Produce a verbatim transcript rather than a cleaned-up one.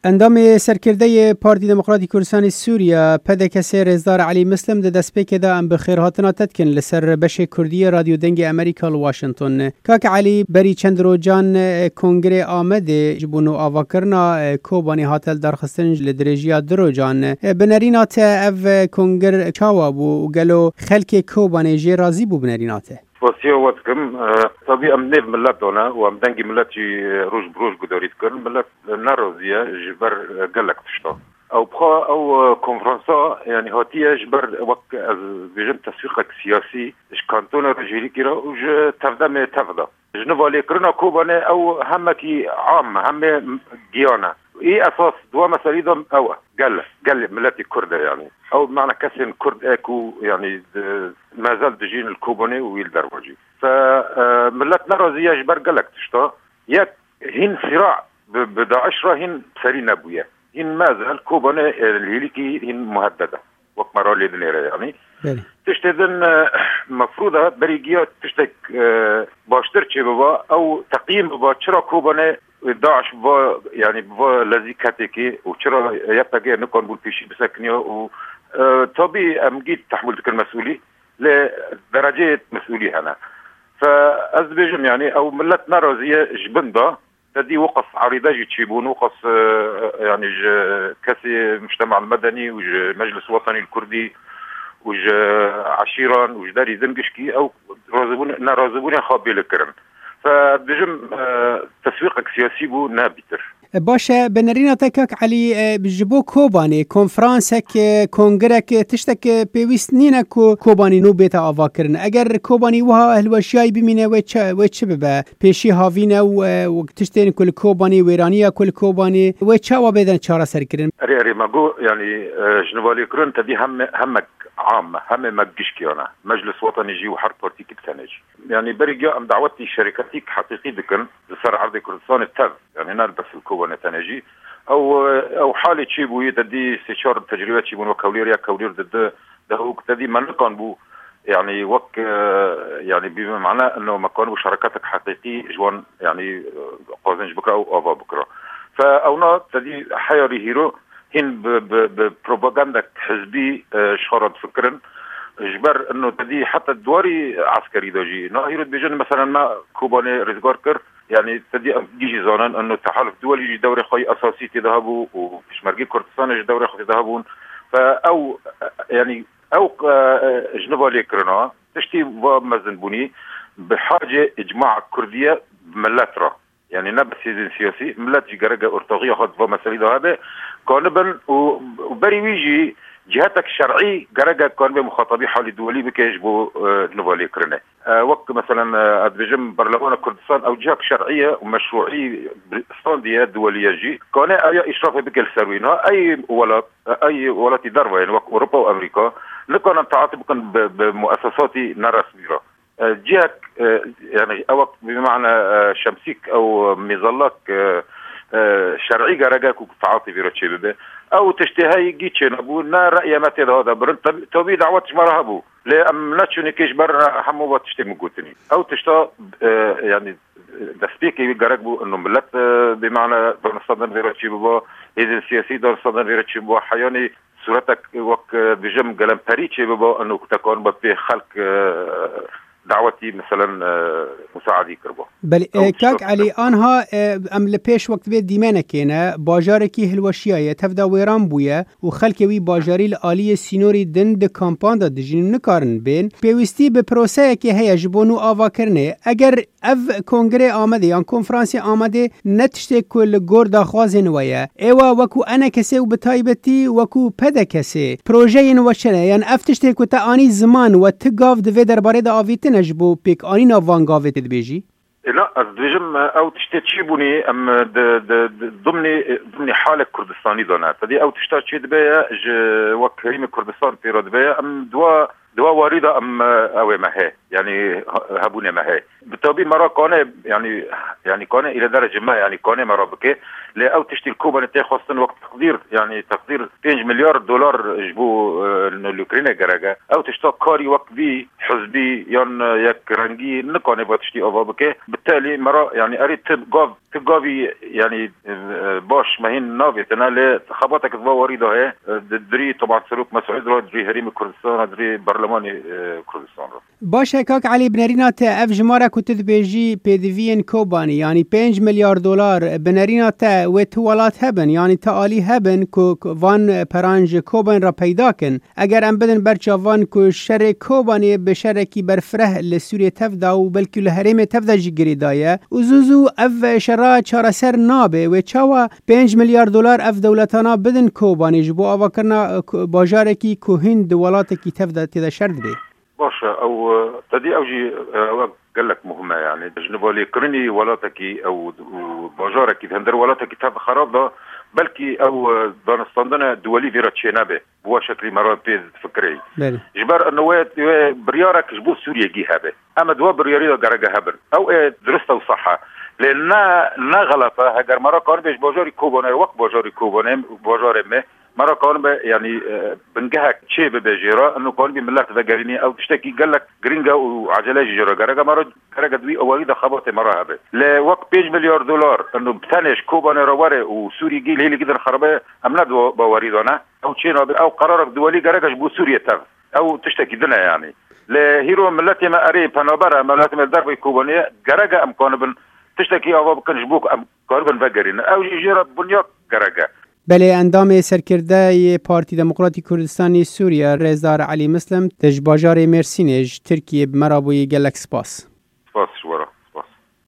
اندام سرکرده پارتی دموکراتی کردستان سووریا پدک سرزدار علی مسلم د دسپیک دا ام بخیر هاتنا تدکن لسر بش کردی رادیو دنگ امریکا واشنطن. کاک علی بری چند روزان کنگره آمده جبونو آواکرنا کوبانی هاتل درخستن لدرجیا دروجان بنرینات اف کنگر چاوا بو گلو خلک کوبانی جی رازی بو بنرینات. وسيو واتكم طبيعي أمنيف ملاتنا وأمدنجي ملاتي روج بروج قدريت كرن ملات ناروزيا جبر قلق تشتا أو بخا أو كونفرنسا يعني هاتية جبر وقت بيجم تسويقك سياسي إش كانتون رجيلي كرا وج تفدا تفدا جنوالي كرنا كوبانة أو همكي عام هم جيانا إيه أساس دوا مساليدهم أو قال قال ملاتي كردة يعني أو بمعنى كسر كرد أكو يعني ما زال دجين الكوباني ويل دروجي فملات نرازية جبر قالك تشتا يا هن صراع بدا عشرة هن سرين أبويا هن ما زال كوباني الهيليكي هن مهددة وقت مرة لدنيرة يعني تشتدن مفروضة بريجيات تشتك باشترشي بابا أو تقييم بابا شرا كوباني داعش با يعني با الذي كاتيكي وشرا يبقى نكون بالفيشي بسكنيه و طبيعي أمجيد تحمل تلك المسؤولية لدرجة مسؤولية هنا فأزبجم يعني أو ملت نارازية جبندا تدي وقف عريضة جيتشيبون وقف يعني كاسي المجتمع المدني ومجلس وطني الكردي وج عشيران وج داري زنقشكي أو رازبون نارازبون خابي لكرن فبجم تسويقك سياسي بو نابتر باشه بنرينا تكاك علي بجبو كوباني كونفرانسك كونغرك تشتك بيويستنينا كوباني نو بيتا آواكرن اگر كوباني وها الوشياي بمينه وچه ببا پیشي هاوينه وتشتين كل كوباني ويرانية كل كوباني وچه وابدن چارة سركرن اري اري ماغو يعني جنوالي كرن تدي هم همك عام هم مجشكيانا مجلس وطني جي وحرب بارتيكي بتانجي يعني برجع ام دعوتي شركاتيك حقيقي دكن لصار عرض كردستان التاف يعني هنا بس الكوباني تانجي او او حاله شي بو يدي استشاره تجربه شي بو كولير يا كولير ضد ده تدي من كان بو يعني وك يعني بمعنى انه ما كانوا شركاتك حقيقي جوان يعني قازنج بكره او افا بكره فاونا تدي حيري هيرو هن ببروباغندا حزبي شهرت فكرا جبر انه تدي حتى الدواري عسكري دوجي ناهيرد بيجن مثلا ما كوباني ريزغاركر يعني تدي جيجي زانن انه التحالف الدولي يجي دوري خي اساسي تذهبوا وبشمرقي كردستان يجي دوري خي تذهبون فاو يعني او جنوبالي كرنا تشتي مزنبوني بحاجه اجماع كرديه ملاترا يعني نبس سياسي ملات جرجة أرطاغية خد مسألة هذا كانبن وبري ويجي جهتك الشرعي جرجة كان بمخاطبي حالي دولي بكيجبو نوالي كرنا وقت مثلا أدبجم برلمان كردستان أو جهة شرعية ومشروعية استاندية دولية جي كان أي إشراف بكل سروينها أي ولات أي ولات دروة يعني وقت أوروبا وأمريكا لكان تعاطي بكن بمؤسسات نرسمية جهك يعني أو بمعنى شمسيك أو مظلك شرعي جرجاك وتعاطي في رتشيبه أو تشتهي جيتشن أبو نا رأي ما تدا هذا برد تبي دعوات مرهبو لأم ناتشوني كيش بر حمو بتشتي مقوتني أو تشتا يعني دستيكي جرجبو إنه ملت بمعنى بنصدم في رتشيبه إذا السياسي ده نصدم في رتشيبه حياني صورتك وق بجم قلم بريتشي بابا إنه تكون بتي خلق دعوتي مثلا مساعدي كربو بل كاك علي آنها ام لپیش وقت بید دیمانه کینه باجارکی هلوشیایه تفدا ویران بویه و خلکوی باجاری العالی سینوری دن ده کامپان دا دجین نکارن بین پیوستی به پروسه که هیا جبونو آوا کرنه اگر اف کنگره آمده یا کنفرانسی آمده نتشته کل گور دا خوازن ویه ایوا وکو انا کسی و بتایبتی وکو پده کسی پروژه این وشنه یعنی افتشته که تا آنی زمان و تگاف دوی درباره دا آویتن نجبو بيك آني نافان قاوة تدبيجي؟ لا أزدجم أو تشتتشيبوني أم ضمني ضمني حالة كردستاني دونا تدي أو تشتتشي دبيا ج وكريم كردستان في ردبيا أم دوا دوا واردة أم أو ما هي يعني هبونة ما هي بالتوبي مرة كونه يعني يعني كونه إلى درجة ما يعني كونه مرة بكي لا أو تشتي الكوبا نتاعي خاصة وقت تقدير يعني تقدير خمسة مليار دولار جبو الأوكرانيا جرجا أو تشتى كاري وقت بي حزبي ين يك رنجي نكونه بتشتي أبا بكي بالتالي مرة يعني أريد تجاف تجافي يعني باش ما هي نافي تنال خبطك تبغى واردة هي دري طبعا سلوك مسعود رو دري هريم كردستان دري برلماني كردستان رو باشه کاک علی بنرینا تا اف جماره کتد بیجی پیدوین کوبانی یعنی پنج میلیارد دلار بنرینا تا و توالات هبن یعنی تعالی هبن که وان پرانج کوبان را پیدا کن اگر ام بدن برچا وان که شر کوبانی به شرکی برفره لسوریه تفدا و بلکه لحریم تفدا جی گریدایه و زوزو اف شرا چاره سر نابه و چاوا پنج میلیارد دلار اف دولتانا بدن کوبانی جبو آوا کرنا باجارکی که هند دولاتکی تفدا تیدا شرد بی باشا او تدي اوجي قال لك مهمه يعني جنبالي كرني ولاتكي او باجارك هندر ولاتكي تاع خراب ده بلكي او دانستاندنا دولي فيرا تشينابه بوا شكل مرات بيز فكري جبر انه بريارك جبو سوريا جي هبه اما دوا برياري درجه هبر او درست وصحه لان نا غلطه هاجر مره كان بيش باجاري كوبونه وقت باجاري كوبونه باجار ما مرة كان يعني بنجهك شيء ببجيرة إنه كان بملات ذجريني أو تشتكي قال لك جرينجا وعجلات جيرة جرجا مرة جرجا دوي أوليدا خبطة مرة هبه لوقت بيج مليار دولار إنه بتنش كوبا نرواري وسوري جيل هي اللي كده خربة أمناد بواردنا أو شيء أو قرارك دولي جرجا جبو سوريا تف أو تشتكي دنا يعني لهيرو ملاتي ما أري بنابرة ملاتي ما الدرب كوبانية جرجا أم كان بن تشتكي أو بكن جبوك أم كان بن فجرين أو جيرة بنياك جرجا بله اندام سرکرده پارتی دموکراتی کردستانی سوریه رضا علی مسلم تج باجار مرسینج ترکیه مرابوی گلک سپاس سپاس